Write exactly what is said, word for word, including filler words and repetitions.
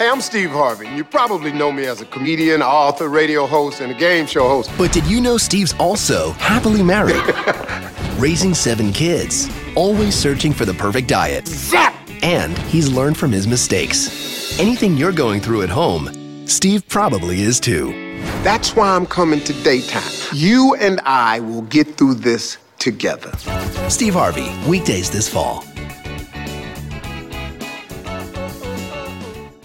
Hey, I'm Steve Harvey. You probably know me as a comedian, author, radio host, and a game show host. But did you know Steve's also happily married, raising seven kids, always searching for the perfect diet. Zap! And he's learned from his mistakes. Anything you're going through at home, Steve probably is too. That's why I'm coming to Daytime. You and I will get through this together. Steve Harvey, weekdays this fall.